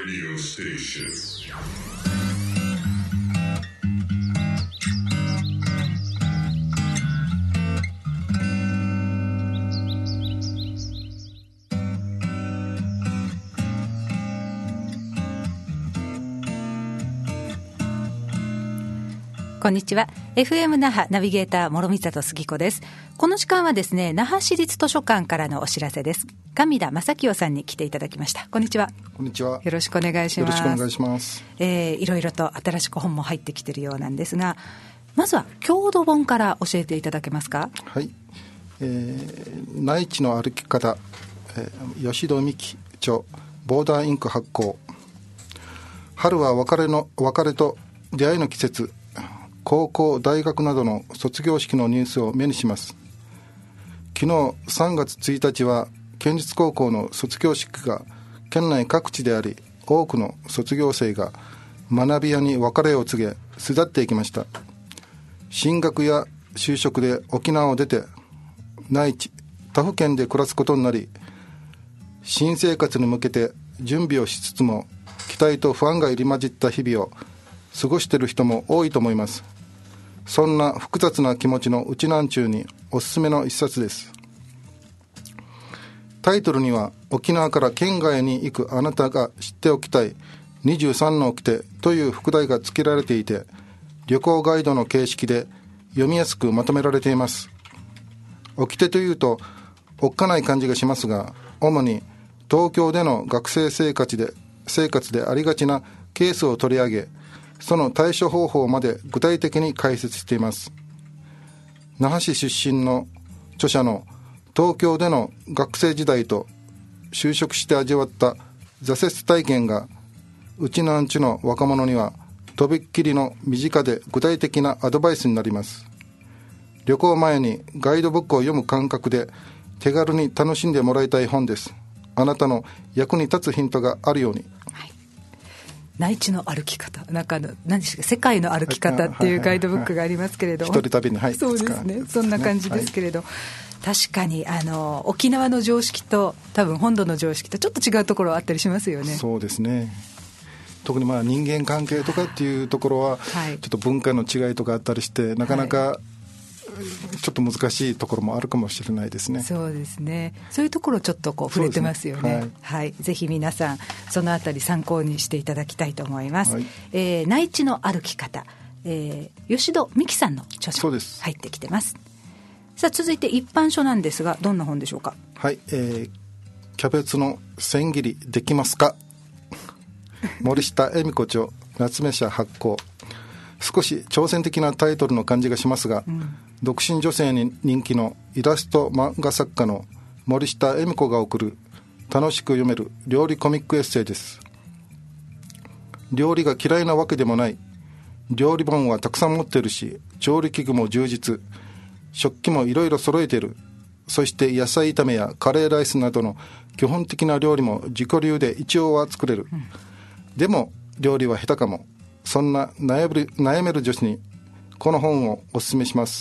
radio station. こんにちは。 FM 那覇ナビゲーター諸見里杉子です。この時間はですね、那覇市立図書館からのお知らせです。上田正清さんに来ていただきました。こんにちは。 こんにちは。 よろしくお願いします。 よろしくお願いします。 いろいろと新しく本も入ってきているようなんですが、まずは郷土本から教えていただけますか。 はい、内地の歩き方、吉戸美希著、ボーダーインク発行。春は別れと出会いの季節、高校大学などの卒業式のニュースを目にします。昨日3月1日は県立高校の卒業式が県内各地であり、多くの卒業生が学び屋に別れを告げ巣立っていきました。進学や就職で沖縄を出て内地他府県で暮らすことになり、新生活に向けて準備をしつつも期待と不安が入り混じった日々を過ごしている人も多いと思います。そんな複雑な気持ちのうちなんちゅうにおすすめの一冊です。タイトルには、沖縄から県外に行くあなたが知っておきたい23の掟という副題が付けられていて、旅行ガイドの形式で読みやすくまとめられています。掟というとおっかない感じがしますが、主に東京での学生生活でありがちなケースを取り上げ、その対処方法まで具体的に解説しています。那覇市出身の著者の東京での学生時代と就職して味わった挫折体験が、うちなんちゅの若者にはとびっきりの身近で具体的なアドバイスになります。旅行前にガイドブックを読む感覚で手軽に楽しんでもらいたい本です。あなたの役に立つヒントがあるように。 内地の歩き方、何ですか、世界の歩き方っていうガイドブックがありますけれども、 一人旅に入ってそうですね、そんな感じですけれど、確かに沖縄の常識と多分本土の常識とちょっと違うところあったりしますよね。 そうですね。特に人間関係とかっていうところは、ちょっと文化の違いとかあったりして、なかなかちょっと難しいところもあるかもしれないですね。 そうですね。そういうところちょっと触れてますよね。はい、ぜひ皆さんそのあたり参考にしていただきたいと思います。内地の歩き方、吉戸美希さんの著書入ってきてます。さあ、続いて一般書なんですが、どんな本でしょうか。 はい、キャベツの千切りできますか森下恵美子著、夏目社発行。少し挑戦的なタイトルの感じがしますが、独身女性に人気のイラスト漫画作家の森下恵美子が送る楽しく読める料理コミックエッセイです。料理が嫌いなわけでもない。料理本はたくさん持ってるし、調理器具も充実、食器もいろいろ揃えてる。そして野菜炒めやカレーライスなどの基本的な料理も自己流で一応は作れる。でも料理は下手かも。そんな悩める女子にこの本をお勧めします。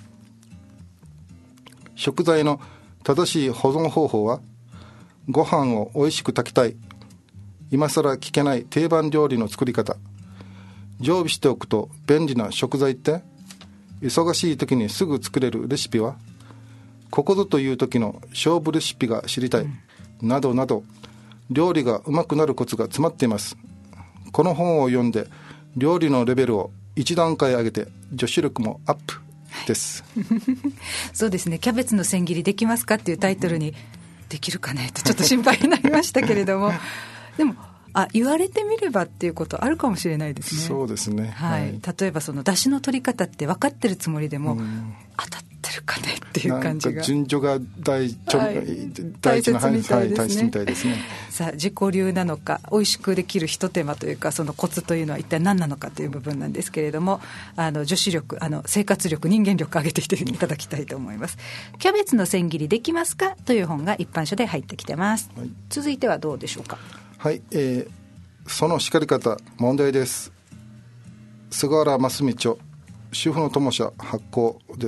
食材の正しい保存方法は、ご飯をおいしく炊きたい、今更聞けない定番料理の作り方、常備しておくと便利な食材って、忙しい時にすぐ作れるレシピは、ここぞという時の勝負レシピが知りたい、などなど、料理がうまくなるコツが詰まっています。この本を読んで料理のレベルを一段階上げて女子力もアップです。 そうですね。キャベツの千切りできますかっていうタイトルにできるかねとちょっと心配になりましたけれどもでも言われてみればっていうことあるかもしれないですね。 そうですね、 はい例えばその出汁の取り方って分かってるつもりでも、当たってるかねっていう感じが、 なんか順序が大事な大切みたいですね、 大切みたいですね。 さあ、自己流なのか美味しくできるひと手間というか、そのコツというのは一体何なのかという部分なんですけれども、女子力、生活力、人間力上げてきていただきたいと思います。キャベツの千切りできますかという本が一般書で入ってきてます、続いてはどうでしょうか。 はい、その叱り方問題です。菅原真澄著、主婦の友社発行です。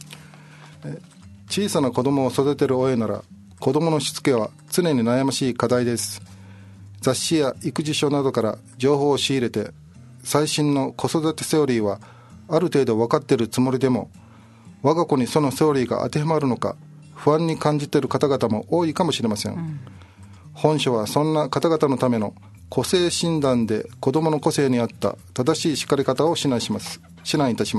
小さな子供を育てる親なら子供のしつけは常に悩ましい課題です。 雑誌や育児書などから情報を仕入れて、最新の子育てセオリーはある程度分かっているつもりでも、我が子にそのセオリーが当てはまるのか不安に感じている方々も多いかもしれません。本書はそんな方々のための個性診断で子どもの個性に合った正しい叱り方を指南いたします。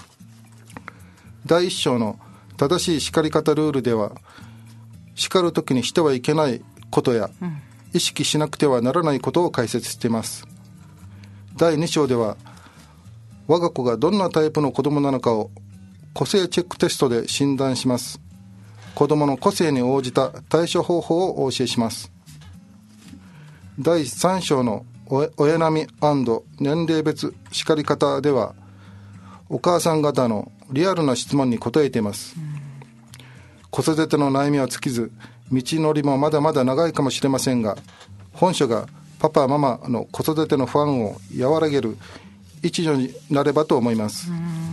第1章の正しい叱り方ルールでは、叱るときにしてはいけないことや、意識しなくてはならないことを解説しています。第2章では、我が子がどんなタイプの子どもなのかを個性チェックテストで診断します。子どもの個性に応じた対処方法をお教えします。第3章の親並み&年齢別叱り方では、お母さん方のリアルな質問に答えています。子育ての悩みは尽きず、道のりもまだまだ長いかもしれませんが、本書がパパママの子育ての不安を和らげる一助になればと思います。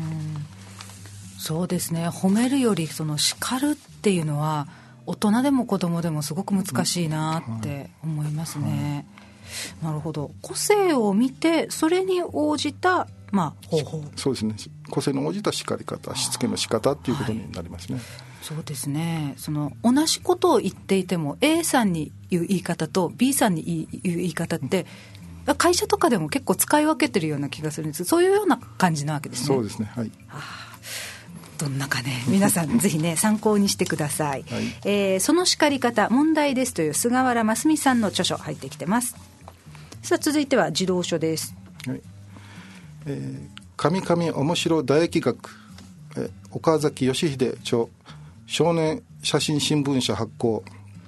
そうですね、褒めるよりその叱るっていうのは大人でも子供でもすごく難しいなって思いますね。なるほど。個性を見てそれに応じた、方法。 そうですね、個性に応じた叱り方、しつけの仕方っていうことになりますね。 そうですね。その同じことを言っていても A さんに言う言い方と B さんに言う言い方って会社とかでも結構使い分けてるような気がするんです。そういうような感じなわけですね。 そうですね、はい。 どんなかね、皆さんぜひね参考にしてください、はい。その叱り方問題ですという菅原真澄さんの著書入ってきてます。さあ続いては児童書です。はい。 神々面白唾液学、岡崎義秀著、少年写真新聞社発行。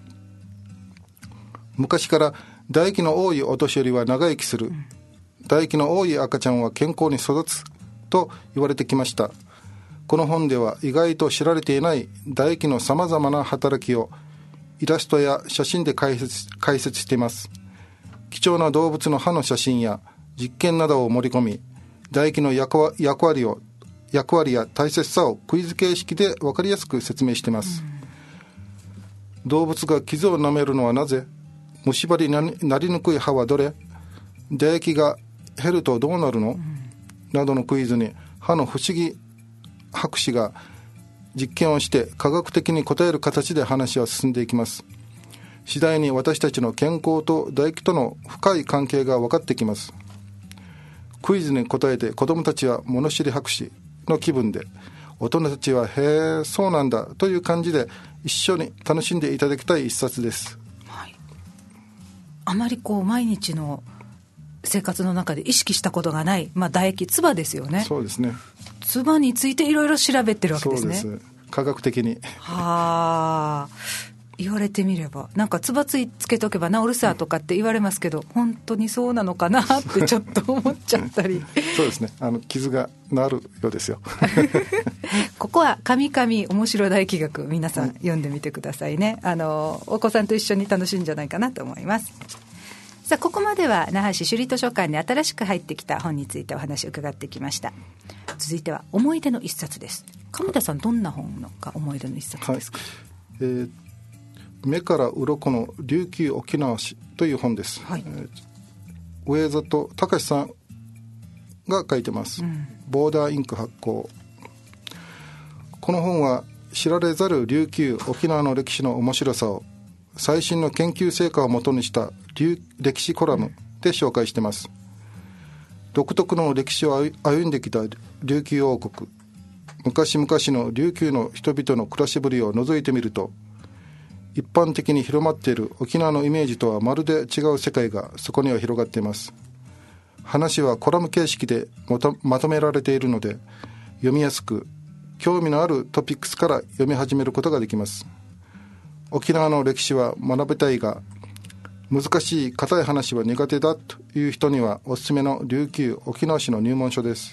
昔から唾液の多いお年寄りは長生きする、唾液の多い赤ちゃんは健康に育つと言われてきました。この本では意外と知られていない唾液のさまざまな働きをイラストや写真で解説しています。貴重な動物の歯の写真や実験などを盛り込み、唾液の役割や大切さをクイズ形式で分かりやすく説明しています。動物が傷を舐めるのはなぜ、虫歯になりにくい歯はどれ、唾液が減るとどうなるの、などのクイズに歯の不思議博士が実験をして科学的に答える形で話は進んでいきます。次第に私たちの健康と唾液との深い関係が分かってきます。クイズに答えて子どもたちは物知り博士の気分で、大人たちはへえそうなんだという感じで一緒に楽しんでいただきたい一冊です。 はい、あまり毎日の生活の中で意識したことがない、唾液、唾ですよね。 そうですね。 唾についていろいろ調べてるわけですね。 そうです、科学的に。 はあ、言われてみればなんか唾つけとけば治るさとかって言われますけど、本当にそうなのかなってちょっと思っちゃったりそうですね、傷が治るようですよここは神々面白唾液学、皆さん読んでみてくださいね。お子さんと一緒に楽しいんじゃないかなと思います。さあここまでは那覇市首里図書館に新しく入ってきた本についてお話を伺ってきました。続いては思い出の一冊です。亀田さん、どんな本が思い出の一冊ですか？ 目から鱗の琉球沖縄史という本です。はい。上里隆さんが書いてます。ボーダーインク発行。この本は知られざる琉球沖縄の歴史の面白さを最新の研究成果をもとにした歴史コラムで紹介しています。独特の歴史を歩んできた琉球王国、昔々の琉球の人々の暮らしぶりを覗いてみると、一般的に広まっている沖縄のイメージとはまるで違う世界がそこには広がっています。話はコラム形式でまとめられているので、読みやすく興味のあるトピックスから読み始めることができます。沖縄の歴史は学びたいが、難しい硬い話は苦手だという人にはおすすめの琉球沖縄史の入門書です。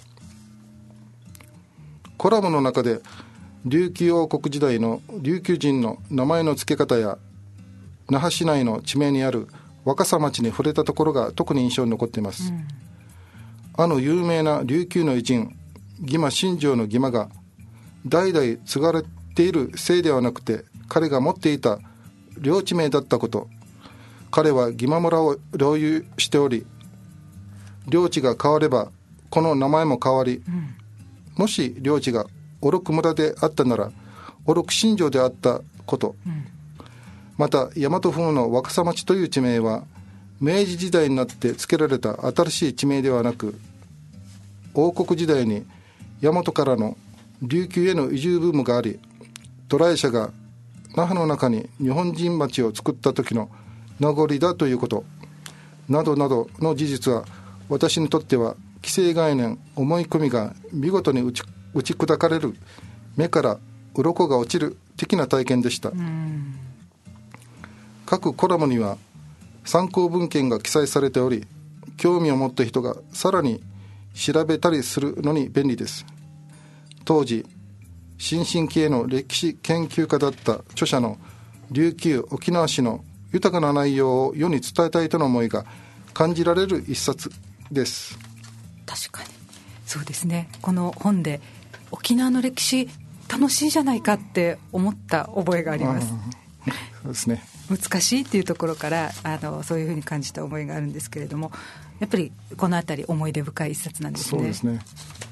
コラムの中で琉球王国時代の琉球人の名前の付け方や那覇市内の地名にある若狭町に触れたところが特に印象に残っています。有名な琉球の偉人義馬新庄の義馬が代々継がれている姓ではなくて、彼が持っていた領地名だったこと、 彼は義馬村を領有しており、領地が変わればこの名前も変わり、もし領地が小禄村であったなら小禄新城であったこと、また大和風の若狭町という地名は明治時代になって付けられた新しい地名ではなく、王国時代に大和からの琉球への移住ブームがあり、渡来者が那覇の中に日本人町を作った時の名残だということなどなどの事実は、私にとっては既成概念、思い込みが見事に打ち砕かれる、目から鱗が落ちる的な体験でした。各コラムには参考文献が記載されており、興味を持った人がさらに調べたりするのに便利です。当時新進気鋭の歴史研究家だった著者の琉球沖縄史の豊かな内容を世に伝えたいとの思いが感じられる一冊です。 確かにそうですね。この本で沖縄の歴史楽しいじゃないかって思った覚えがあります。 そうですね。 難しいっていうところからそういうふうに感じた思いがあるんですけれども、やっぱりこのあたり思い出深い一冊なんですね。 そうですね。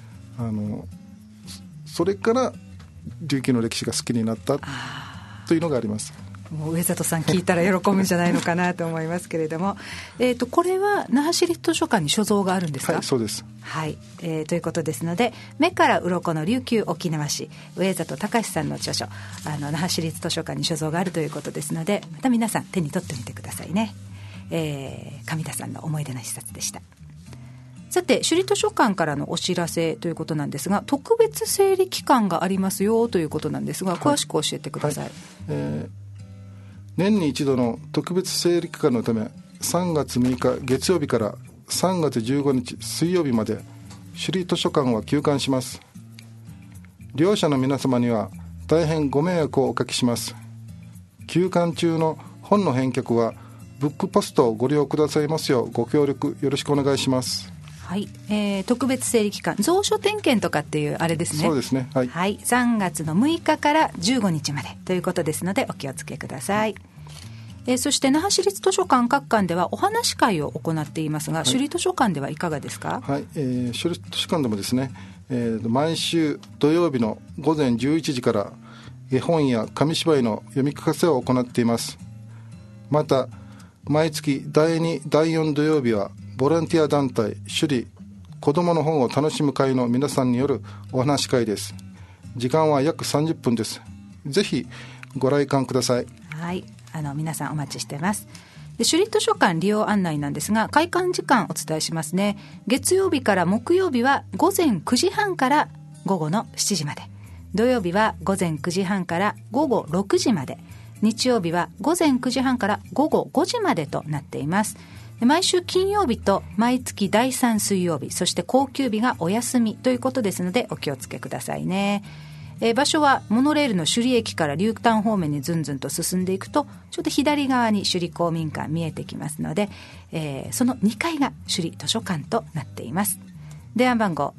それから琉球の歴史が好きになったというのがあります。 もう上里さん聞いたら喜ぶんじゃないのかなと思いますけれどもこれは那覇市立図書館に所蔵があるんですか？ はい、そうです。 はい、ということですので、目から鱗の琉球沖縄史、上里隆さんの著書、那覇市立図書館に所蔵があるということですので、また皆さん手に取ってみてくださいね。上田さんの思い出の一冊でした。さて、首里図書館からのお知らせということなんですが、特別整理期間がありますよということなんですが、詳しく教えてください。 年に一度の特別整理期間のため、3月6日月曜日から3月15日水曜日まで首里図書館は休館します。利用者の皆様には大変ご迷惑をおかけします。休館中の本の返却はブックポストをご利用くださいますようご協力よろしくお願いします。 はい、特別整理期間、蔵書点検とかっていうあれですね。 そうですね。はい、 はい、3月の6日から15日までということですのでお気をつけください。そして那覇市立図書館各館ではお話し会を行っていますが、首里図書館ではいかがですか？ はい、首里図書館でもですね、毎週土曜日の午前11時から絵本や紙芝居の読み聞かせを行っています。また毎月第2、第4土曜日はボランティア団体首里子どもの本を楽しむ会の皆さんによるお話し会です。時間は約30分です。ぜひご来館ください。 はい、皆さんお待ちしています。で、首里図書館利用案内なんですが、開館時間お伝えしますね。月曜日から木曜日は午前9時半から午後の7時まで、土曜日は午前9時半から午後6時まで、日曜日は午前9時半から午後5時までとなっています。毎週金曜日と毎月第3水曜日、そして公休日がお休みということですのでお気をつけくださいね。場所はモノレールの首里駅から竜丹方面にずんずんと進んでいくと、ちょっと左側に首里公民館見えてきますので、その2階が首里図書館となっています。電話番号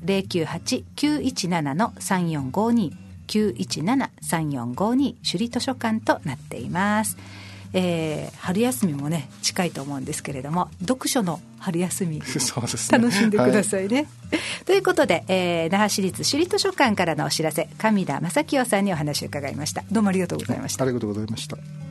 098-917-3452 917-3452 首里図書館となっています。春休みもね近いと思うんですけれども、読書の春休みそうですね、 楽しんでくださいね、はい、ということで、那覇市立首里図書館からのお知らせ、上田正清さんにお話を伺いました。どうもありがとうございました。 ありがとうございました。